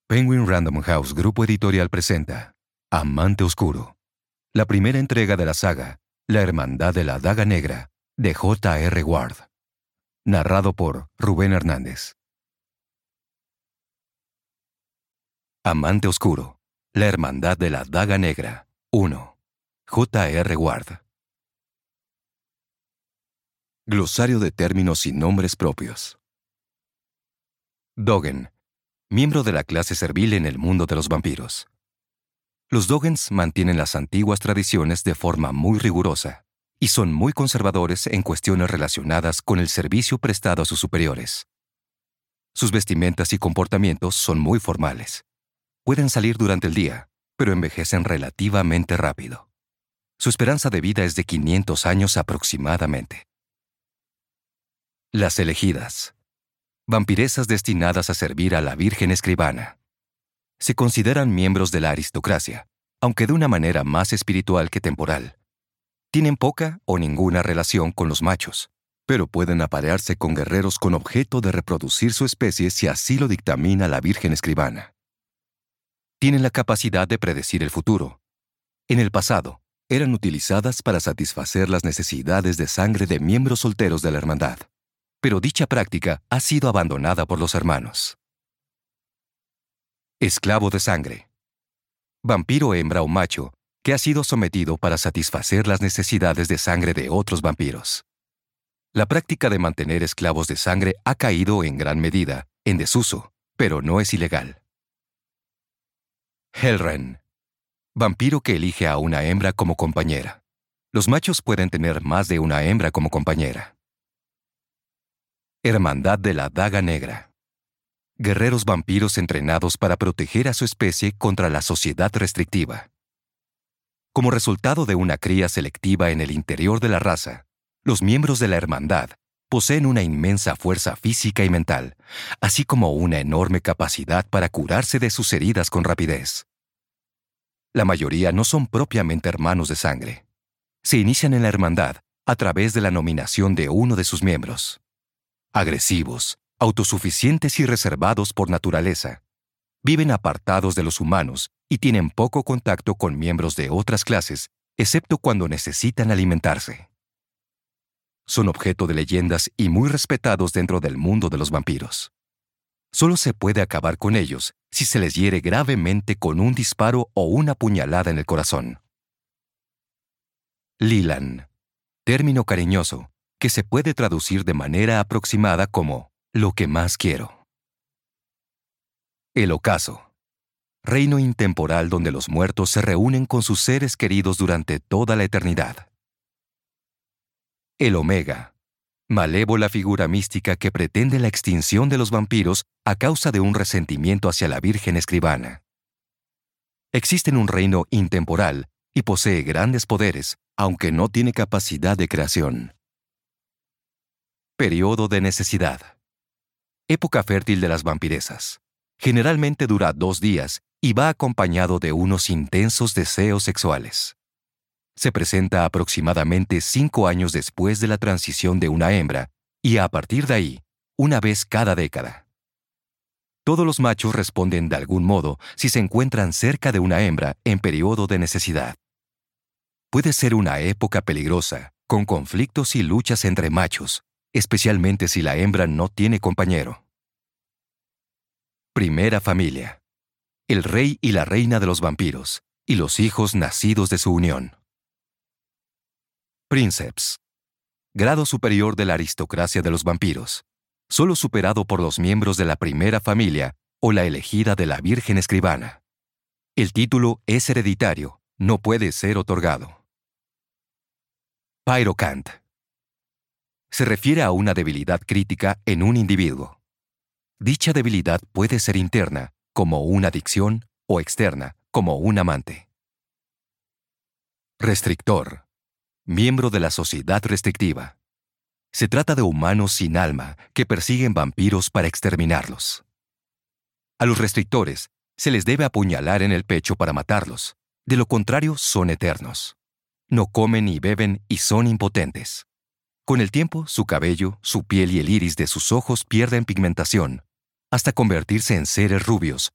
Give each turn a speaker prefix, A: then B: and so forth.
A: Penguin Random House Grupo Editorial presenta Amante Oscuro, la primera entrega de la saga La Hermandad de la Daga Negra, de J.R. Ward. Narrado por Rubén Hernández. Amante Oscuro, La Hermandad de la Daga Negra, 1. J.R. Ward. Glosario de términos y nombres propios. Dogen, miembro de la clase servil en el mundo de los vampiros. Los Dogens mantienen las antiguas tradiciones de forma muy rigurosa y son muy conservadores en cuestiones relacionadas con el servicio prestado a sus superiores. Sus vestimentas y comportamientos son muy formales. Pueden salir durante el día, pero envejecen relativamente rápido. Su esperanza de vida es de 500 años aproximadamente. Las elegidas. Vampiresas destinadas a servir a la Virgen Escribana. Se consideran miembros de la aristocracia, aunque de una manera más espiritual que temporal. Tienen poca o ninguna relación con los machos, pero pueden aparearse con guerreros con objeto de reproducir su especie si así lo dictamina la Virgen Escribana. Tienen la capacidad de predecir el futuro. En el pasado, eran utilizadas para satisfacer las necesidades de sangre de miembros solteros de la hermandad, pero dicha práctica ha sido abandonada por los hermanos. Esclavo de sangre. Vampiro hembra o macho que ha sido sometido para satisfacer las necesidades de sangre de otros vampiros. La práctica de mantener esclavos de sangre ha caído en gran medida en desuso, pero no es ilegal. Hellren. Vampiro que elige a una hembra como compañera. Los machos pueden tener más de una hembra como compañera. Hermandad de la Daga Negra. Guerreros vampiros entrenados para proteger a su especie contra la sociedad restrictiva. Como resultado de una cría selectiva en el interior de la raza, los miembros de la hermandad poseen una inmensa fuerza física y mental, así como una enorme capacidad para curarse de sus heridas con rapidez. La mayoría no son propiamente hermanos de sangre. Se inician en la hermandad a través de la nominación de uno de sus miembros. Agresivos, autosuficientes y reservados por naturaleza. Viven apartados de los humanos y tienen poco contacto con miembros de otras clases, excepto cuando necesitan alimentarse. Son objeto de leyendas y muy respetados dentro del mundo de los vampiros. Solo se puede acabar con ellos si se les hiere gravemente con un disparo o una puñalada en el corazón. Lilan, término cariñoso que se puede traducir de manera aproximada como lo que más quiero. El ocaso, reino intemporal donde los muertos se reúnen con sus seres queridos durante toda la eternidad. El Omega, malévola figura mística que pretende la extinción de los vampiros a causa de un resentimiento hacia la Virgen Escribana. Existe en un reino intemporal y posee grandes poderes, aunque no tiene capacidad de creación. Periodo de necesidad. Época fértil de las vampiresas. Generalmente dura 2 días y va acompañado de unos intensos deseos sexuales. Se presenta aproximadamente 5 años después de la transición de una hembra y a partir de ahí, una vez cada década. Todos los machos responden de algún modo si se encuentran cerca de una hembra en periodo de necesidad. Puede ser una época peligrosa, con conflictos y luchas entre machos, especialmente si la hembra no tiene compañero. Primera familia. El rey y la reina de los vampiros, y los hijos nacidos de su unión. Princeps. Grado superior de la aristocracia de los vampiros, solo superado por los miembros de la primera familia o la elegida de la Virgen Escribana. El título es hereditario, no puede ser otorgado. Pyrocant. Se refiere a una debilidad crítica en un individuo. Dicha debilidad puede ser interna, como una adicción, o externa, como un amante. Restrictor. Miembro de la sociedad restrictiva. Se trata de humanos sin alma que persiguen vampiros para exterminarlos. A los restrictores se les debe apuñalar en el pecho para matarlos. De lo contrario, son eternos. No comen ni beben y son impotentes. Con el tiempo, su cabello, su piel y el iris de sus ojos pierden pigmentación, hasta convertirse en seres rubios,